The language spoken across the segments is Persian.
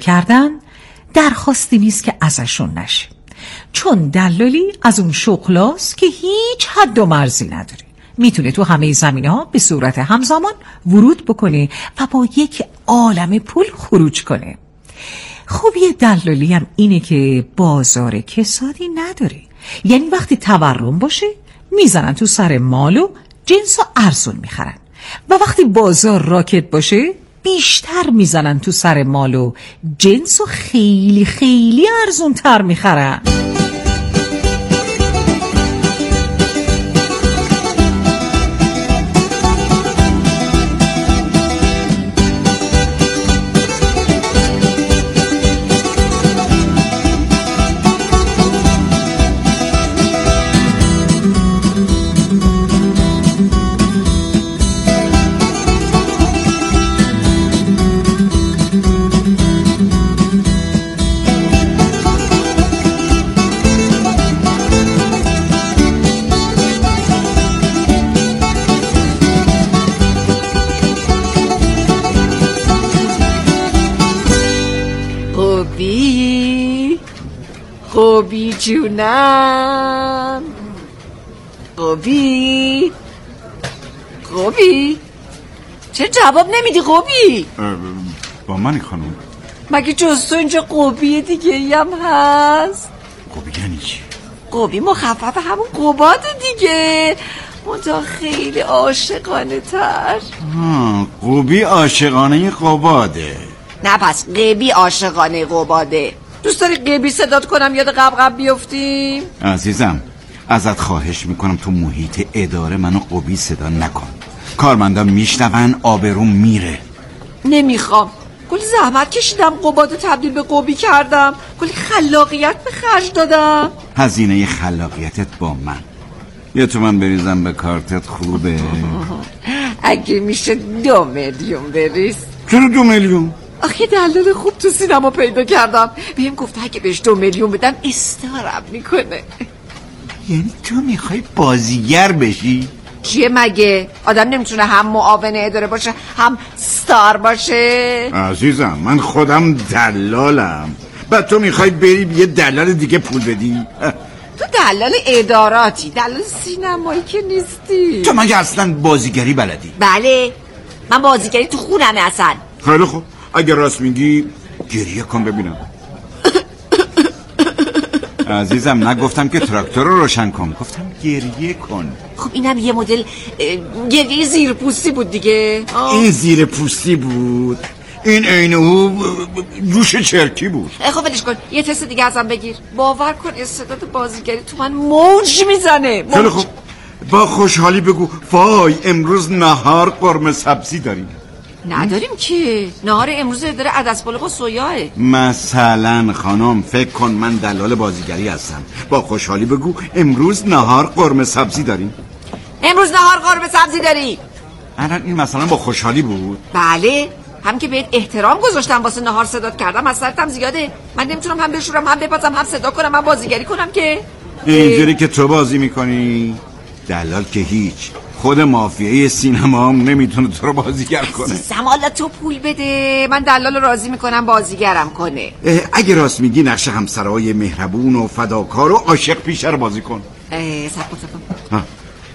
کردن درخواستی نیست که ازشون نشه، چون دلالی از اون شغلاست که هیچ حد و مرزی نداره، میتونه تو همه زمینه‌ها به صورت همزمان ورود بکنه و با یک عالم پول خروج کنه. خوبی دلالی هم اینه که بازار کسادی نداره، یعنی وقتی تورم باشه میزنن تو سر مال و جنس و ارزون میخرن و وقتی بازار راکت باشه بیشتر میزنن تو سر مال و جنس و خیلی خیلی ارزون تر میخرن. قبی جونم، قبی چه جواب نمیدی قبی؟ با منی خانم؟ مگه جز تو اینجا قبی دیگه ای هم هست؟ قبی یعنی چی؟ قبی مخفف همون قباد دیگه، منتها خیلی عاشقانه تر. قبی عاشقانه قباده؟ نه پس قبی عاشقانه قباده. دوست داری قبی صدات کنم یاد قبقب بیفتیم؟ عزیزم ازت خواهش میکنم تو محیط اداره منو قبی صدا نکن، کارمندم میشنون آبروم میره. نمیخوام، کلی زحمت کشیدم قبادو تبدیل به قبی کردم، کلی خلاقیت به خرج دادم. هزینه خلاقیتت با من. یا تو من بریزم به کارتت خوبه؟ اگه میشه 2 میلیون بریز. چرا 2 میلیون؟ آخه دلال خوب تو سینما پیدا کردم، بهم گفت اگه بهش 2 میلیون بدم استارم میکنه. یعنی تو میخوای بازیگر بشی؟ چیه مگه؟ آدم نمیتونه هم معاون اداره باشه هم ستار باشه؟ عزیزم من خودم دلالم، بعد تو میخوای بری یه دلال دیگه پول بدی؟ تو دلال اداراتی، دلال سینمایی که نیستی. تو مگه اصلا بازیگری بلدی؟ بله من بازیگری تو خونمه اصلا. خیلی خوب، اگه راست میگی گریه کن ببینم. عزیزم نگفتم که تراکتور رو روشن کن، گفتم گریه کن. خب اینم یه مدل گریه زیر پوستی بود دیگه. این زیر پوستی بود، این عینه جوش چرکی بود. خب ولش کن، یه تست دیگه ازم بگیر. باور کن استعداد بازیگری تو من موج میزنه. خیلی خوب، با خوشحالی بگو وای امروز نهار قرمه سبزی داریم. نداریم که، نهار امروز داره عدس پلو با سویاه. مثلا خانم فکر کن من دلال بازیگری هستم، با خوشحالی بگو امروز نهار قرمه سبزی داریم. امروز نهار قرمه سبزی داری. الان این مثلا با خوشحالی بود؟ بله، هم که بهت احترام گذاشتم واسه نهار صدات کردم، از سرتم زیاده. من نمیتونم هم بشورم هم بپزم هم صدا کنم هم بازیگری کنم که. اینجوری که تو بازی میکنی دلال که هیچ، خود مافیای سینما هم نمیتونه تو رو بازیگر کنه. حالا تو پول بده من دلال راضی میکنم بازیگرم کنه. اگه راست میگی نقش همسرای مهربون و فداکار و عاشق پیشه رو بازی کن. سب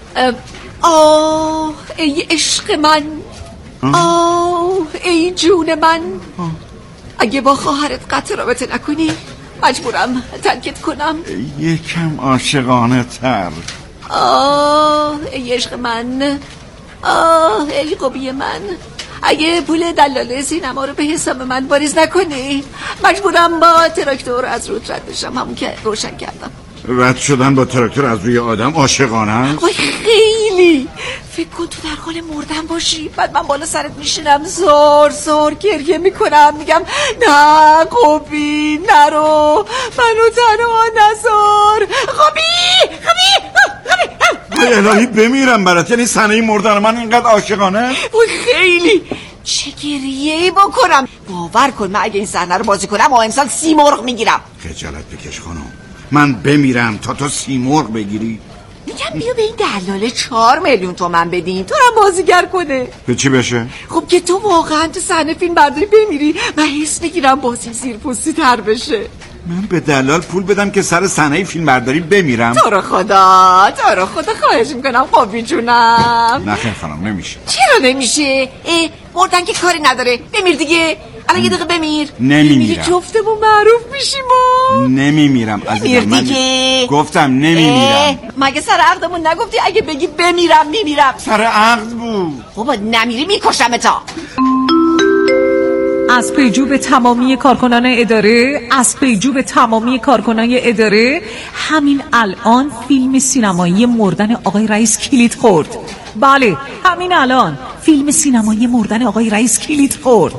آه ای عشق من، آه ای جون من، اگه با خواهرت قطع رابطه نکنی مجبورم ترکت کنم. یکم عاشقانه تر. آه ای عشق من، آه ای قبی من، اگه پول دلاله سینما رو به حساب من واریز نکنی مجبورم با تراکتور از رود رد بشم، همون که روشن کردم. رد شدن با تراکتور از روی آدم عاشقانه است؟ وای خیلی. فکر کن تو در حال مردن باشی، بعد من بالا سرت میشینم زار زار گریه میکنم، میگم نه قبی نرو، منو تنها نذار قبی قبی. الهی بمیرم برات، یعنی صحنه مردن من اینقدر عاشقانه؟ وای خیلی. چه گریه‌ای بکنم، باور کن من اگه این صحنه رو بازی کنم امسال 30 مرغ میگیرم. خجالت بکش خانم، من بمیرم تا تو 30 مرغ بگیری؟ میگم بیا به این دلاله 4 میلیون تومن بدین تو هم بازیگر کنه. به چی بشه؟ خب که تو واقعا تو صحنه فیلم برداری بمیری و حس بگیرم بازی زیرپوستی تر بشه. من به دلال پول بدم که سر صحنه فیلم برداری بمیرم؟ تو رو خدا خواهش میکنم خوابی جونم. نه خیلی خانم نمیشه. چرا نمیشه؟ مردن که کاری نداره، بمیر دیگه. الان یه دقیقه بمیر. نمیمیرم. جفتمون معروف میشیم نمیمیرم عزیزم. من گفتم نمیمیرم. مگه سر عقدمون نگفتی اگه بگی بمیرم میمیرم؟ سر عقد بود. بابا نمیری میکشم تا. از پیجو به تمامی کارکنان اداره، همین الان فیلم سینمایی مردن آقای رئیس کلید خورد. بله همین الان فیلم سینمایی مردن آقای رئیس کلید خورد.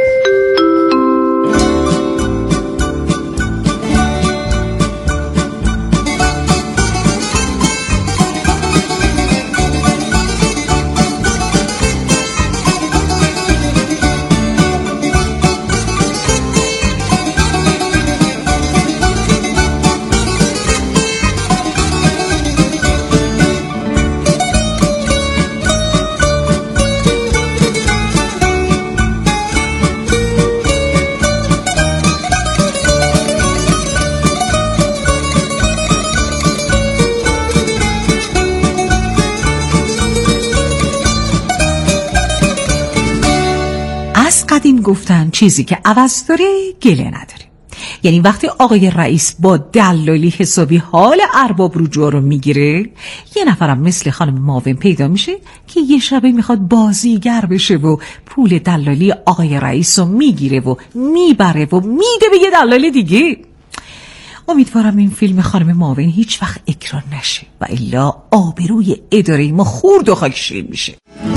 قدیم گفتن چیزی که عوض داره گله نداره. یعنی وقتی آقای رئیس با دلالی حسابی حال ارباب رجوع رو میگیره، یه نفرم مثل خانم معاون پیدا میشه که یه شبه میخواد بازیگر بشه و پول دلالی آقای رئیس رو میگیره و میبره و میده به یه دلالی دیگه. امیدوارم این فیلم خانم معاون هیچ وقت اکران نشه و الا آبروی اداره ما خورد و خاکشیر میشه.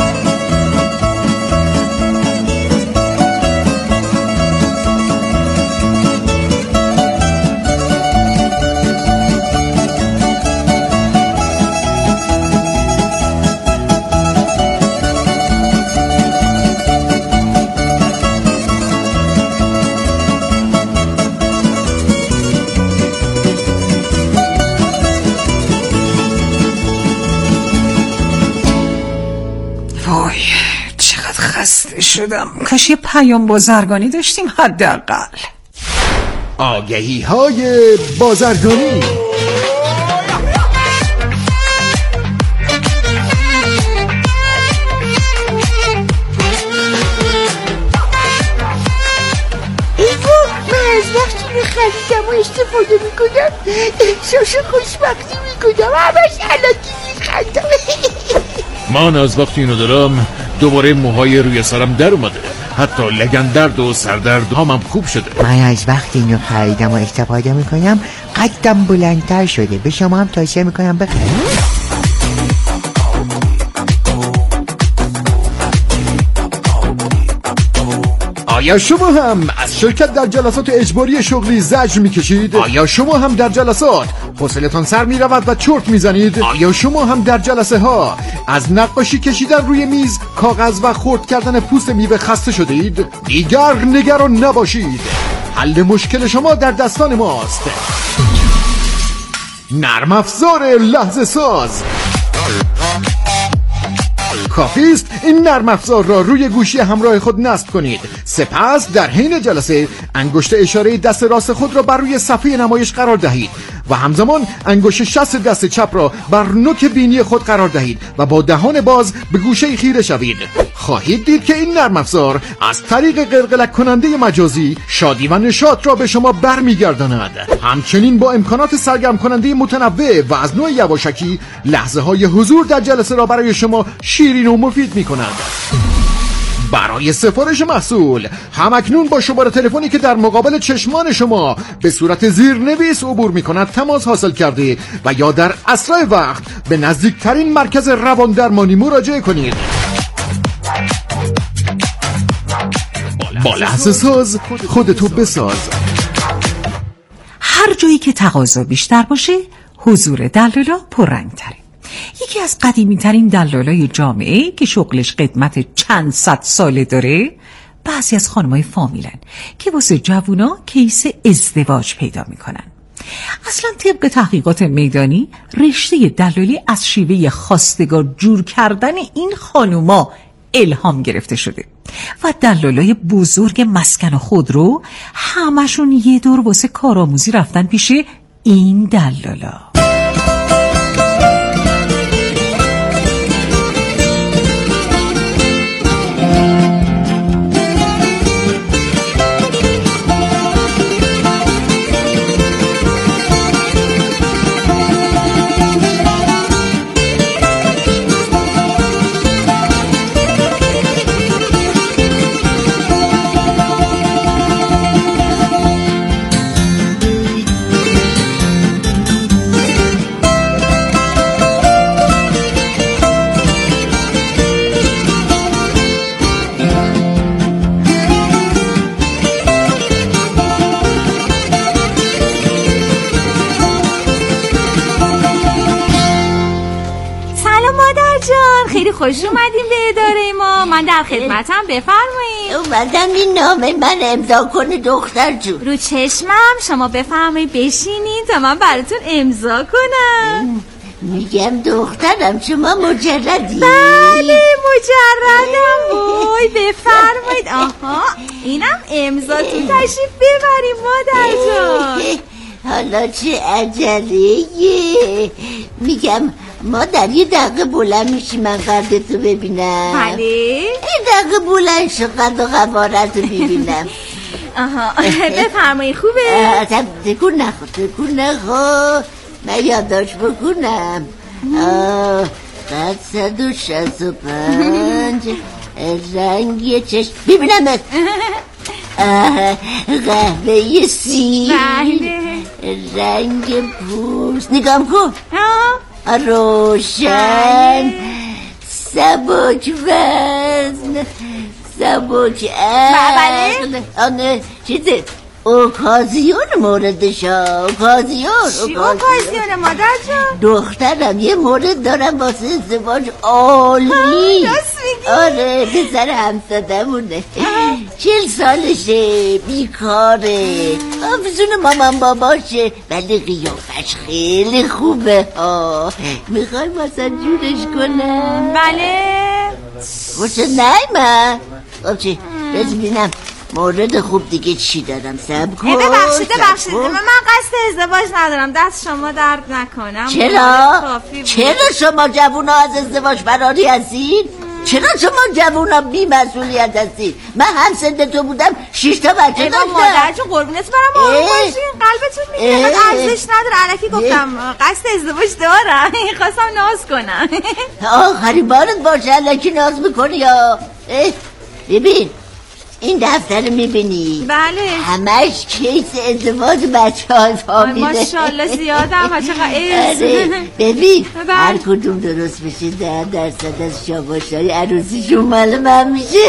وای چقدر خسته شدم. کاش یه پیام بازرگانی داشتیم حداقل. آگهی های بازرگانی. خریدم و استفاده میکنم، احساس خوشبختی میکنم، همش علکی میخندم. من از وقتی اینو دارم دوباره موهای روی سرم در اومده، حتی لگندرد و سردرد هم خوب شده. من از وقتی اینو خریدم و استفاده میکنم قدم بلندتر شده. به شما هم توصیه میکنم بخرید. آیا شما هم از شرکت در جلسات اجباری شغلی زجر میکشید؟ آیا شما هم در جلسات حوصلتان سر میرود و چرت میزنید؟ آیا شما هم در جلسه ها از نقاشی کشیدن روی میز، کاغذ و خرد کردن پوست میوه خسته شده اید؟ دیگر نگران نباشید، حل مشکل شما در دستان ماست. نرم افزار لحظه ساز. کافی است این نرم افزار را روی گوشی همراه خود نصب کنید، سپس در حین جلسه انگشت اشاره دست راست خود را بر روی صفحه نمایش قرار دهید و همزمان انگشت شست دست چپ را بر نوک بینی خود قرار دهید و با دهان باز به گوشه خیره شوید. خواهید دید که این نرم افزار از طریق قلقلک کننده مجازی شادی و نشاط را به شما برمیگرداند. همچنین با امکانات سرگرم کننده متنوع و از نوع یواشکی لحظه های حضور در جلسه را برای شما شیرین و مفید می کند. برای سفارش محصول همکنون با شماره تلفنی که در مقابل چشمان شما به صورت زیرنویس عبور می کند تماس حاصل کرده و یا در اسرع وقت به نزدیکترین مرکز روان درمانی مراجعه کنید. با لحظه ساز خودتو بساز. هر جایی که تقاضا بیشتر باشه حضور دلالا پررنگ‌تره. یکی از قدیمی ترین دلالای جامعه که شغلش قدمت چند صد ساله داره، بعضی از خانمای فامیلن که واسه جوونا کیس ازدواج پیدا میکنن. اصلا طبق تحقیقات میدانی رشته دلالی از شیوه خواستگار جور کردن این خانوما الهام گرفته شده و دلالای بزرگ مسکن و خودرو همشون یه دور واسه کارآموزی رفتن پیش این دلالا. خیلی خوش اومدیم به اداره ما. من در خدمتم، بفرمایید. اومدم این نامه من امضا کنه دختر جون. رو چشمم، شما بفرمایید بشینین تا من براتون امضا کنم. میگم دخترم شما مجردی؟ بله مجردم. وای بفرمایید. آها اینم امضاتون، تشریف ببریم مادر جان. حالا چه عجله؟ میگم مادر یه دقیقه بلند میشی من قدرتو ببینم؟ بله. یه دقیقه بلند شو قد و قوارتو ببینم. آها بفرمایید. خوبه؟ تکون نخور من یادداشت بکنم. قد 165 رنگ چشم ببینم قهوه سیر رنگ پوست نگام کن روشن سبک وزن سبک عقل آنه چیزه اوکازیون موردشا اوکازیون مادر جان؟ دخترم یه مورد دارم واسه ازدواج عالی. راست میگی؟ آره پسر همسادمونه 40 سالشه بیکاره آفیسون مامان باباشه ولی قیافش خیلی خوبه ها. میخوای مثلا جورش کنم؟ بله خوشت نیمه؟ خب چی؟ بس بینم مورد خوب دیگه چی دارم؟ سب کن. ببخشید من قصد ازدواج ندارم، دست شما درد نکنم. چرا شما جوونا از ازدواج فراری هستین؟ چرا شما جوونا بی مسئولیت هستین؟ من هم سن تو بودم 6 تا بچه داشتم. مادر جون قربونت برم آروم باشین، قلبتون میگه ارزش نداره. الکی گفتم قصد ازدواج دارم، خواستم ناز کنم. آخری بارت باشه الکی ناز میکنی یا ببین این دفتر میبینی؟ بله همش کیس ازدواج بچه های فامیله. ماشاءالله زیادم و چقدر ببین هر کدوم درست بشه 10% از شاباشای عروسیشون مال من میشه.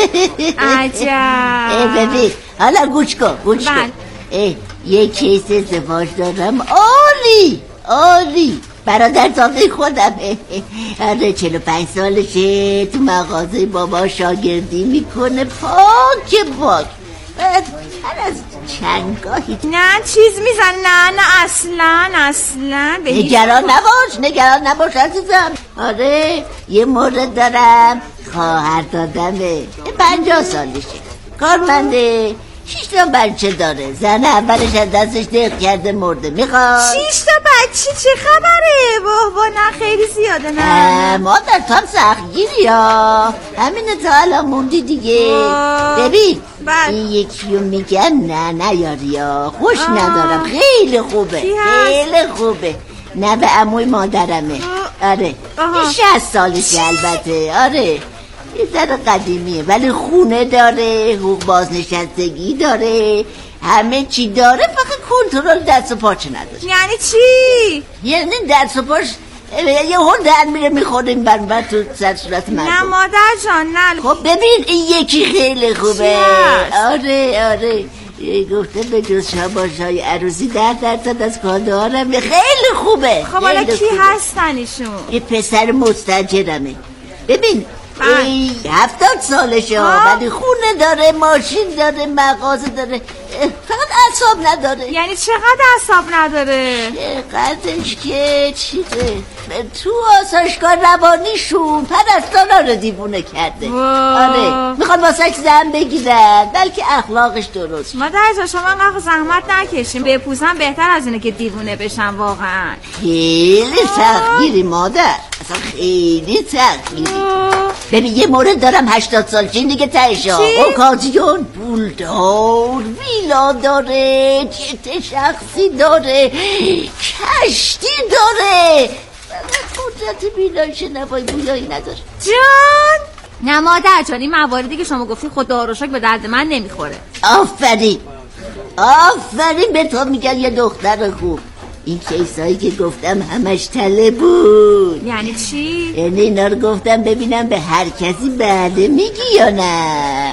عجب. ببین حالا گوش کن یه کیس ازدواج دارم عالی برادر تاقی خودمه. آره 45 سالشه تو مغازه بابا شاگردی میکنه پاک هر از چندگاهی نه چیز میزن. نه اصلا نگران نباش عزیزم. آره یه مورد دارم خواهر دادمه 50 سالشه کارمنده 6 تا بچه داره. زن اولش از دستش دق کرده مرده. میخواد 6 تا بچه چه خبره؟ واه نه خیلی زیاده. نه مادر تو هم سختگیری ها. همینه تا الان موندی دیگه. ببین این یکیو میگن نه یاری ها خوش ندارم. خیلی خوبه نه به عموی مادرمه. آره 60 سالشه البته. آره یه ذره قدیمیه ولی خونه داره حقوق بازنشستگی داره همه چی داره فقط کنترل دست و پاچه نداره. یعنی چی؟ یعنی دست و پاش یه هون در میره میخوره این بر تو سر صورت مردم. نه مادر جان نه. خب ببین این یکی خیلی خوبه. آره گفته به جز شاباشای عروسی 10% از کادوهارم خیلی خوبه. خب حالا کی هستن ایشون؟ یه پسر مستاجرمه. ببین 70 سالشه ولی خونه داره، ماشین داره، مغازه داره، فقط اعصاب نداره. یعنی چقدر اعصاب نداره؟ چقدرش که چیزه تو آسایشگاه روانیشون پرستارا رو دیوونه کرده. آره میخوان واسه زن بگیرن بلکه اخلاقش درست. مادر جان شما انقدر زحمت نکشیم، بپوسم بهتر از اینه که دیوونه بشن. واقعا خیلی سختگیری مادر، اصلا خیلی سختگیری. ببین یه مورد دارم 80 سال چین دیگه تهشا اوکازیون پول دار، ویلا داره، جت شخصی داره، کشتی داره، قدرت ویلای شنوایی بویایی نداره. جان نه مادر جان این مواردی که شما گفتی خدا رو شکر به درد من نمیخوره. آفرین آفرین به تو میگن یه دختر خوب. این کیسایی که گفتم همش تله بود. یعنی چی؟ یعنی اینا رو گفتم ببینم به هر کسی بله میگی یا نه.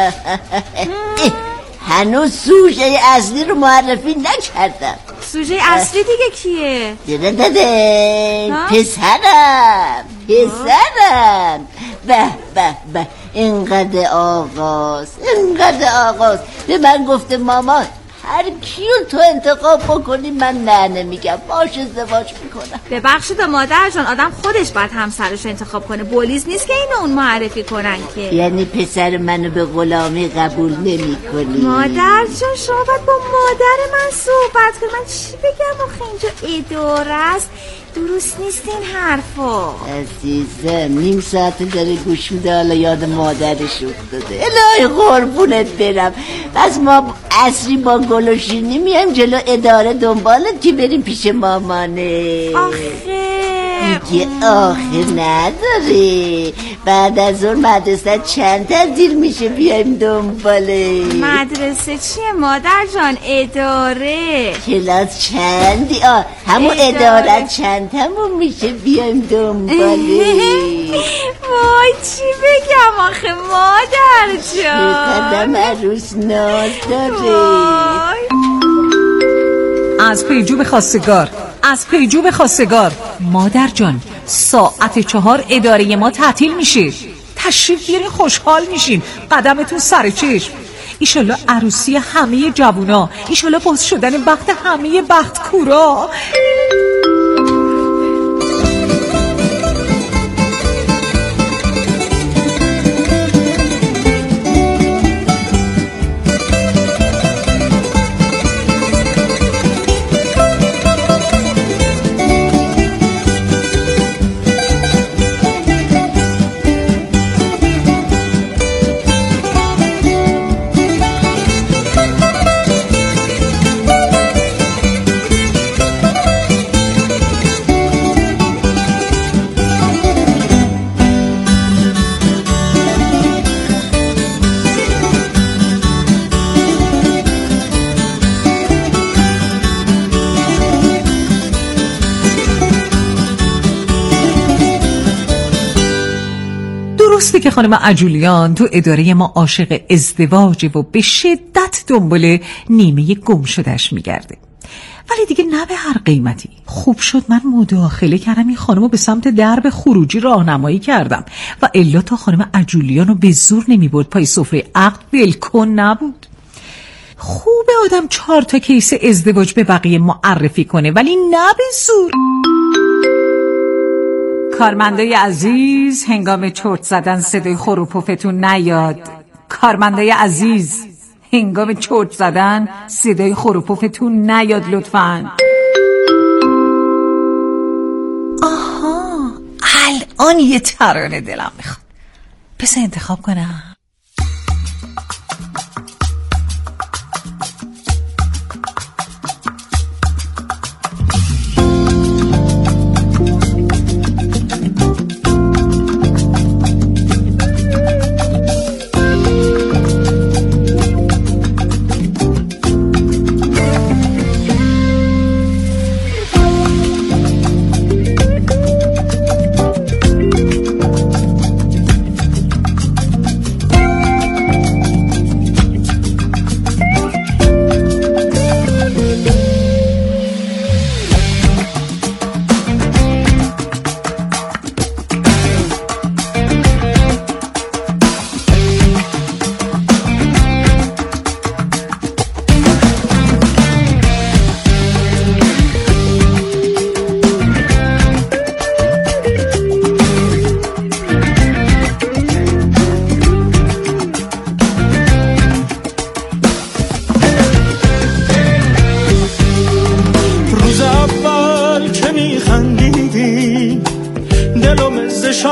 هنوز سوژه اصلی رو معرفی نکردم. سوژه اصلی دیگه کیه؟ داده پسرم. به اینقدر آغاز به من گفته مامان هر کیون تو انتخاب بکنی من نه نمیگم، باش ازدواج میکنم. ببخشید مادر جان آدم خودش باید همسرش انتخاب کنه، پلیس نیست که اینو اون معرفی کنن که. یعنی پسر منو به غلامی قبول نمی کنی؟ مادر جان شما باید با مادر من صحبت کنی. من چی بگم آخه اینجا اداره است، درست نیست این حرفا. عزیزم نیم ساعت داره گوش میده حالا یاد مادرش افتاده. الهی قربونت برم. پس ما عصری با گل و شیرینی میایم جلو اداره دنبالت که بریم پیش مامانه. دیگه آخه نداره. بعد از اون مدرسه چند تا دیر میشه بیایم دنباله. مدرسه چیه مادر جان؟ اداره. کلاس چندی؟ همون اداره چند تموم میشه بیایم دنباله. وای چی بگم آخه مادر جان؟ قدم عروس ناز داره. از پیجوب خواستگار مادر جان ساعت 4 اداره ما تعطیل میشه، تشریف بیارین خوشحال میشیم، قدمتون سر چشم. ایشالله عروسی همه جوونا، ایشالله باز شدن بخت همه بخت کورا. درسته که خانم عجولیان تو اداره ما عاشق ازدواجه و به شدت دنبال نیمه گم شدهش میگرده، ولی دیگه نه به هر قیمتی. خوب شد من مداخله کردم، این خانمو به سمت درب خروجی راهنمایی کردم و الا تا خانم عجولیانو به زور نمیبرد پای سفره عقد ولکن نبود. خوبه آدم 4 تا کیس ازدواج به بقیه معرفی کنه ولی نه به زور. کارمندای عزیز هنگام چرت زدن صدای خروپوفتون نیاد. کارمندای عزیز هنگام چرت زدن صدای خروپوفتون نیاد لطفاً. آها الان یه ترانه دلم میخواد، پس انتخاب کنم.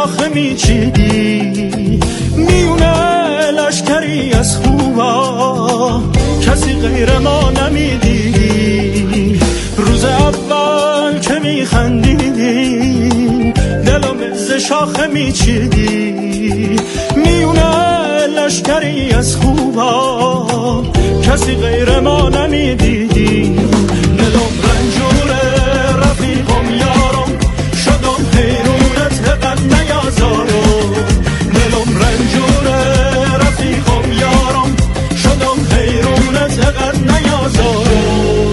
شاخه میچیدی، میونه لشکری از خوبا کسی غیر ما نمیدیدی. روز اول که میخندیدی دلم ز شاخه میچیدی، میونه لشکری از خوبا کسی غیر ما نمیدیدی. دلم رنجوره رفیقم یارم، شدم حیرونت قد نیازارم. دلم رنجوره رفیقم یارم، شدم حیرونت قد نیازارم.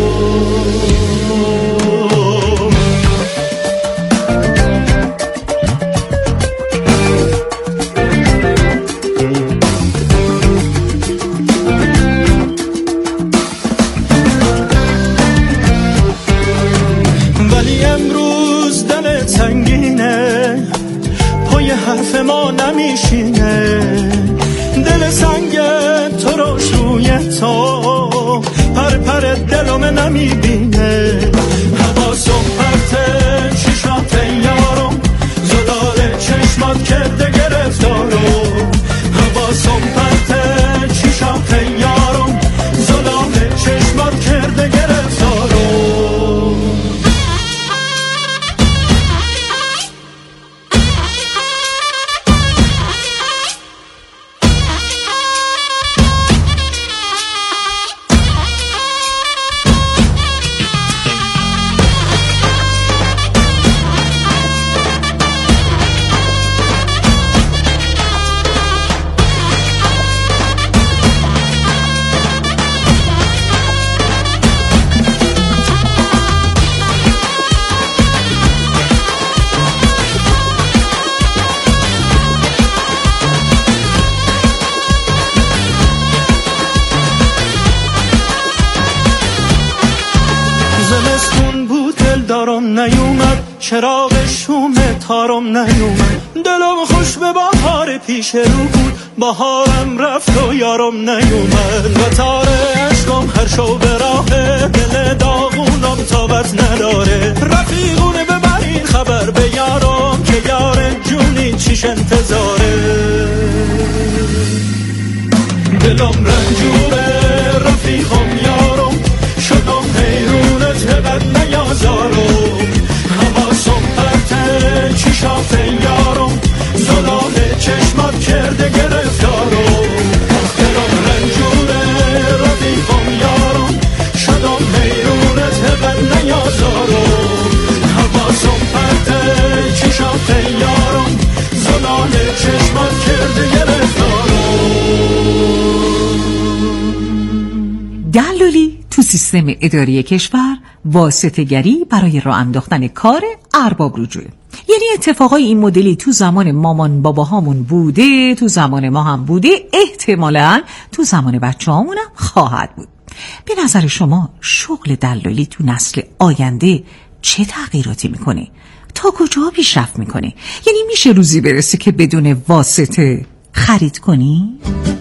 حرف ما نمیشینه، دل سنگ تو رو روی تو پر پر دلم نمیبینه. حواسم پرته چشمات یارم، زلال چشمات کرده گرفتارم. حواسم پرته چشمات یارم، زلال چشمات کرده گرفتارم. نیومد چراغ شوم تارم نیومد، دلم خوش به بهار پیش رو بود، بهارم رفت و یارم نیومد. و تار عشقم هر شو به راه دل داغونم تابت نداره. رفیقونه ببرین خبر به یارم که یار جونی چیش انتظاره. دلم رنجوره رفیقم یارم، شدم حیرونت قد نیازارم. حواسم پرته چشات یارم، زلال چشمات کرده گرفتارم. دلم رنجوره رفیقم یارم، شدم حیرونت قد نیازارم. حواسم پرته چشات یارم، زلال چشمات کرده گرفتارم. دلولی تو سیستم اداری کشور واسطه‌گری برای راه انداختن کار ارباب رجوع. یعنی اتفاقای این مدلی تو زمان مامان باباهامون بوده، تو زمان ما هم بوده، احتمالاً تو زمان بچه‌هامون هم خواهد بود. به نظر شما شغل دلالی تو نسل آینده چه تغییراتی میکنه؟ تا کجا پیشرفت میکنه؟ یعنی میشه روزی برسه که بدون واسطه خرید کنی؟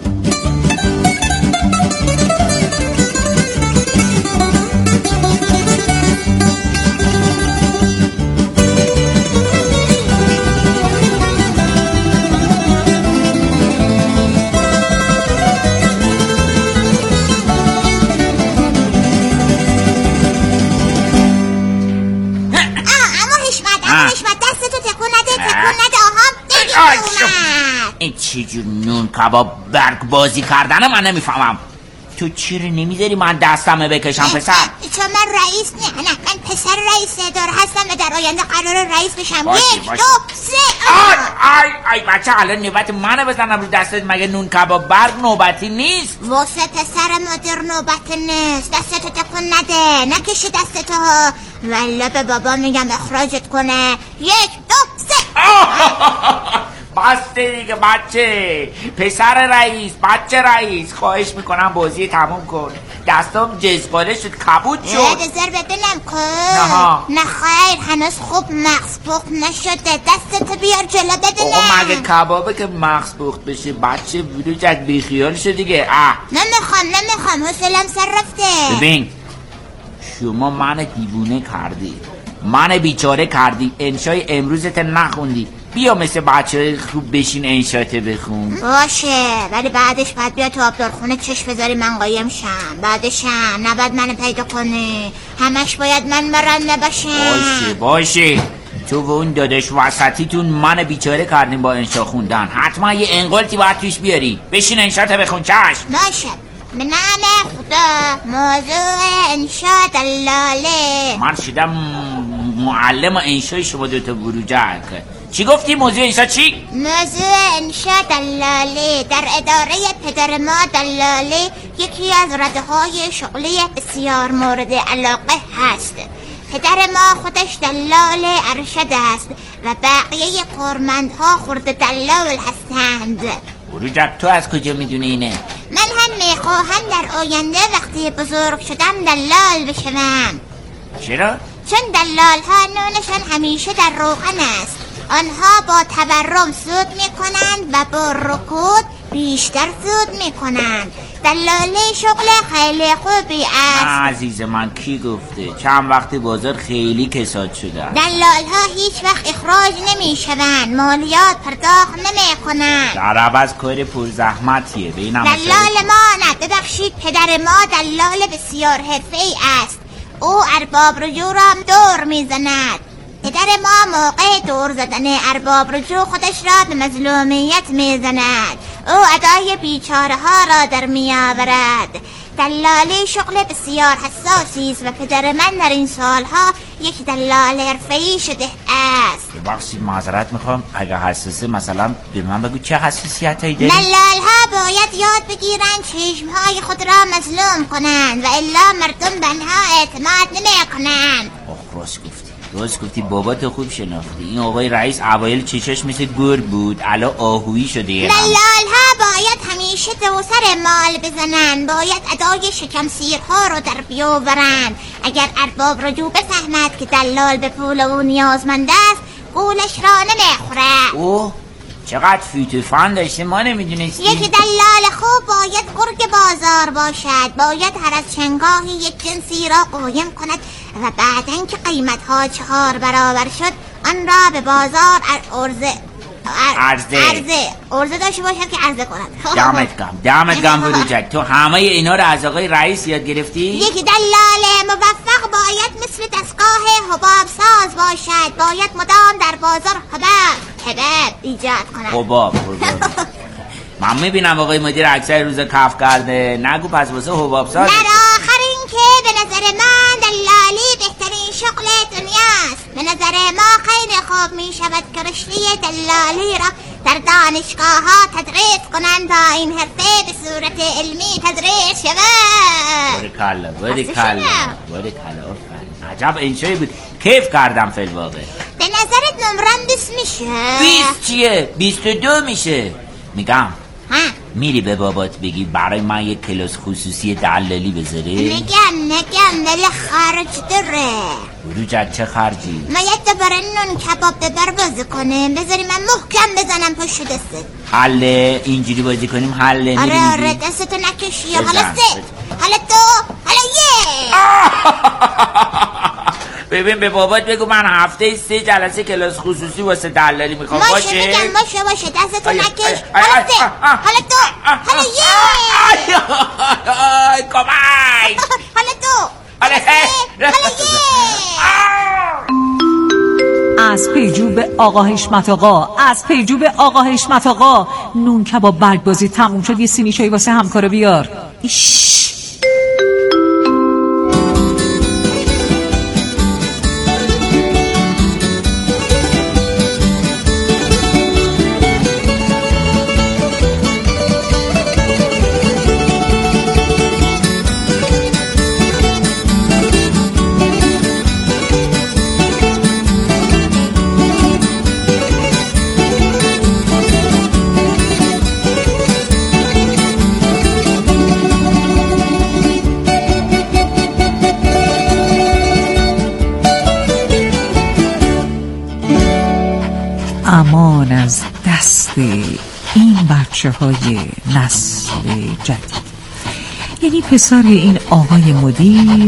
این چی جور نون کباب برگ بازی کردنه من نمیفهمم. تو چرا نمیذاری من دستمه بکشم پسر؟ چون من رئیس نه من پسر رئیس اداره هستم و در آینده قرار رئیس بشم. باشی. 1 2 3 آی بچه الان نوبت منه بزنم رو دستت؟ مگه نون کباب برگ نوبتی نیست؟ واسه پسر مادر نوبت نیست. دستتو تکون نده، نکشی دستتو ها، والله به بابا میگم اخراجت کنه. 1 2 3 بسته دیگه بچه، پسر رئیس، بچه رئیس، خواهش میکنم بازی تموم کن. دستم جزباله شد، کبود شد. بذار ببینم کن. نه خیر هنوز خوب مغز پخت نشده. دستتو بیار جلو ببینم. آقا مگه کبابه که مغز پخت بشه بچه ویروجک بیخیال شد دیگه. نمیخوام حوصله‌ام سر رفته. ببین شما من دیوونه کردی، من بیچاره کردی، انشای امروزت نخوندی، بیا مثل بچه خوب بشین انشاته بخون. باشه، ولی بعدش باید بیا تو آبدارخونه چشم بذاری من قایم شم. بعدشم نباید منو پیدا کنی، همش باید من برنده باشم. باشه تو و اون داداش وسطیتون من بیچاره کردیم با انشا خوندن. حتما یه انقلتی باید توش بیاری. بشین انشاته بخون. چشم باشه. به نام خدا. موضوع انشا دلاله. من شدم معلم انشای شما دوتا بروجک. چی گفتی؟ موضوع انشا چی؟ موضوع انشا دلاله. در اداره پدر ما دلاله یکی از رده‌های شغلی بسیار مورد علاقه هست. پدر ما خودش دلال ارشد است و بقیه کارمندها خرد دلال هستند. بروجک تو از کجا میدونی اینه؟ من هم میخواهم در آینده وقتی بزرگ شدم دلال بشوم. چرا؟ چون دلال ها نونشان همیشه در روغن است. آنها با تورم سود میکنند و با رکود بیشتر سود میکنند. دلاله شغل خیلی خوبی است. عزیز من کی گفته؟ چند وقت بازار خیلی کساد شده. دلال ها هیچ وقت اخراج نمی شوند، مالیات پرداخت نمی کنند. در عوض کار پرزحمتیه. دلال ما نه، ببخشید، پدر ما دلال بسیار حرفه‌ای است. او ارباب رجوع را دور میزند. پدر ما موقع دور زدن ارباب رجوع خودش را به مظلومیت میزند. او ادای بیچاره ها را در میآورد. دلالی شغل بسیار حساسی است و پدر من در این سالها یک دلال حرفه‌ای شده است. ببخشید معذرت میخوام، اگه حساسه مثلا به من بگو چه حساسیتی داری؟ دلال ها باید یاد بگیرند چشمهای خود را مظلوم کنند و الا مردم به آنها اعتماد نمی کنند. راست گفتی بابا تو خوب شناختی. این آقای رئیس اوایل چشاش مثل گور بود، الان آهویی شده. دلال ها باید همیشه دوسر مال بزنن، باید ادای شکم سیرها رو در بیاورند. اگر ارباب رجوع بفهمد که دلال به پول او نیازمند است قولش را نمیخوره. اوه چقدر فیت فن داشته، ما نمیدونستیم. یکی دلال خوب باید گرگ بازار باشد، باید هر از چنگاهی یک جنسی را قایم کند و بعدن که قیمتها 4 برابر شد آن را به بازار عرضه داشته باشد که عرضه کند. دمت گم بروجک، تو همه اینا رو از آقای رئیس یاد گرفتی؟ یکی دلال موفق باید مثل دستگاه حباب ساز باشد، باید مدام در بازار حباب ایجاد کند. حباب من میبینم آقای مدیر اکثر روز کف کرده، نگو پس واسه حباب ساز. در آخر این که به نظر من دلالی بهترین شغل دنیاست. به نظر ما خیلی خوب می شود که رشته دلالی را در دانشگاه ها تدریس کنند تا این حرفه به صورت علمی تدریس شود. باری کلا عجب انشایی بود، کیف کردم فی الواقع. به نظرت نمرم 20 میشه؟ 20 چیه؟ 22 میشه. میگم میری به بابات بگی برای من یک کلاس خصوصی دلالی بذاره؟ نگم ولی خرج داره. بروجک چه خرجی؟ ما یک دوباره نون کباب ببر بازی کنیم، بذاری من محکم بزنم پشت دستت. حله اینجوری بازی کنیم؟ حله آره دستتو نکشی. حالا ببین به بابات بگو من هفته 3 جلسه کلاس خصوصی واسه دلالی میخوام. باشه دستتو نکش. حالا کمک. از پیجوب آقا حشمت آقا نون کباب برگبازی تموم شد. یه سینی چای واسه همکارو بیار. امان از دست این بچه‌های نسل جدید. یعنی پسر این آقای مدیر